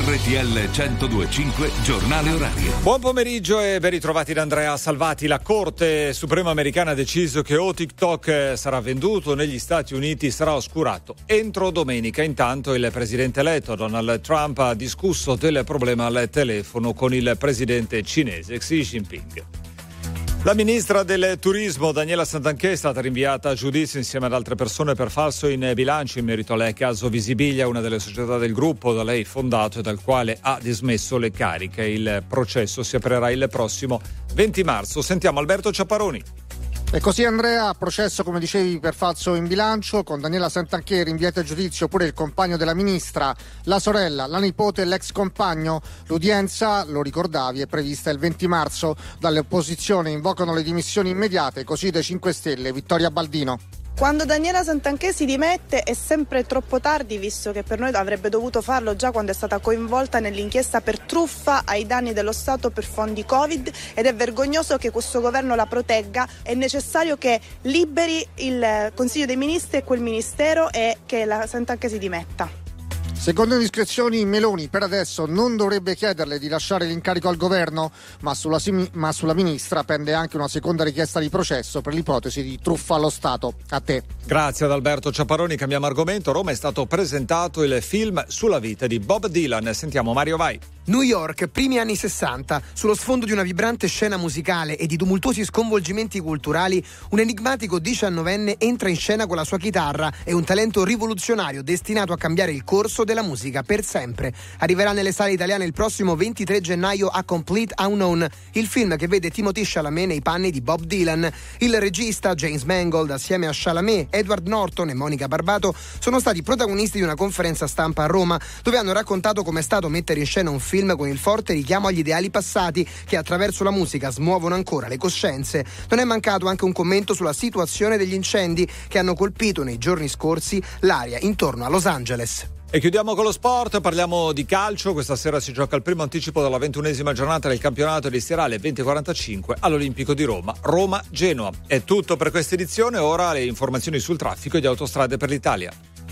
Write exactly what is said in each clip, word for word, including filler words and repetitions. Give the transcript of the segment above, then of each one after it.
R T L centodue e cinque giornale orario. Buon pomeriggio e ben ritrovati da Andrea Salvati. La Corte Suprema americana ha deciso che o TikTok sarà venduto negli Stati Uniti sarà oscurato entro domenica. Intanto il presidente eletto Donald Trump ha discusso del problema al telefono con il presidente cinese Xi Jinping. La ministra del Turismo Daniela Santanchè è stata rinviata a giudizio insieme ad altre persone per falso in bilancio in merito al caso Visibilia, una delle società del gruppo da lei fondato e dal quale ha dismesso le cariche. Il processo si aprirà il prossimo venti marzo. Sentiamo Alberto Ciapparoni. E così Andrea, processo come dicevi per falso in bilancio, con Daniela Santanchè rinviata a giudizio pure il compagno della ministra, la sorella, la nipote e l'ex compagno. L'udienza, lo ricordavi, è prevista il venti marzo. Dalle opposizioni invocano le dimissioni immediate, così dai cinque Stelle, Vittoria Baldino. Quando Daniela Santanchè si dimette è sempre troppo tardi, visto che per noi avrebbe dovuto farlo già quando è stata coinvolta nell'inchiesta per truffa ai danni dello Stato per fondi Covid, ed è vergognoso che questo governo la protegga. È necessario che liberi il Consiglio dei Ministri e quel ministero e che la Santanchè si dimetta. Secondo indiscrezioni, Meloni per adesso non dovrebbe chiederle di lasciare l'incarico al governo, ma sulla, ma sulla ministra pende anche una seconda richiesta di processo per l'ipotesi di truffa allo Stato. A te. Grazie ad Alberto Ciapparoni. Cambiamo argomento. A Roma è stato presentato il film sulla vita di Bob Dylan. Sentiamo Mario Vai. New York, primi anni sessanta, sullo sfondo di una vibrante scena musicale e di tumultuosi sconvolgimenti culturali, un enigmatico diciannovenne entra in scena con la sua chitarra e un talento rivoluzionario destinato a cambiare il corso della musica per sempre. Arriverà nelle sale italiane il prossimo ventitré gennaio a Complete Unknown, il film che vede Timothée Chalamet nei panni di Bob Dylan. Il regista James Mangold, assieme a Chalamet, Edward Norton e Monica Barbato, sono stati protagonisti di una conferenza stampa a Roma, dove hanno raccontato come è stato mettere in scena un film film con il forte richiamo agli ideali passati che attraverso la musica smuovono ancora le coscienze. Non è mancato anche un commento sulla situazione degli incendi che hanno colpito nei giorni scorsi l'area intorno a Los Angeles. E chiudiamo con lo sport, parliamo di calcio. Questa sera si gioca il primo anticipo della ventunesima giornata del campionato ed inizierà alle venti e quarantacinque all'Olimpico di Roma, Roma-Genoa. È tutto per questa edizione, ora le informazioni sul traffico di Autostrade per l'Italia.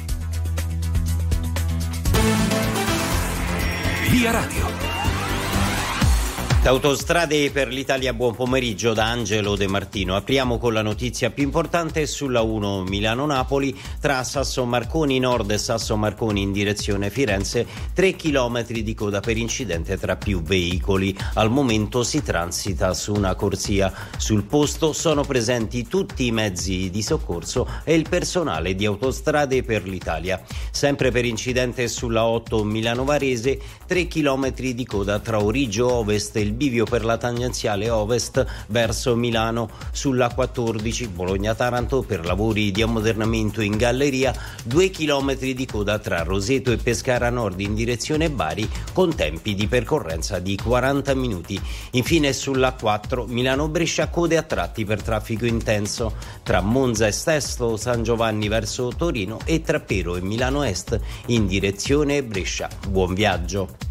Via Radio. Autostrade per l'Italia, buon pomeriggio da Angelo De Martino. Apriamo con la notizia più importante sulla uno Milano-Napoli, tra Sassomarconi Nord e Sassomarconi in direzione Firenze, tre chilometri di coda per incidente tra più veicoli. Al momento si transita su una corsia. Sul posto sono presenti tutti i mezzi di soccorso e il personale di Autostrade per l'Italia. Sempre per incidente sulla otto Milano-Varese, tre chilometri di coda tra Origio Ovest e il bivio per la tangenziale ovest verso Milano. Sulla quattordici Bologna-Taranto, per lavori di ammodernamento in galleria, due chilometri di coda tra Roseto e Pescara Nord in direzione Bari, con tempi di percorrenza di quaranta minuti. Infine sulla quattro Milano-Brescia, code a tratti per traffico intenso tra Monza e Sesto San Giovanni verso Torino e tra Pero e Milano Est in direzione Brescia. Buon viaggio.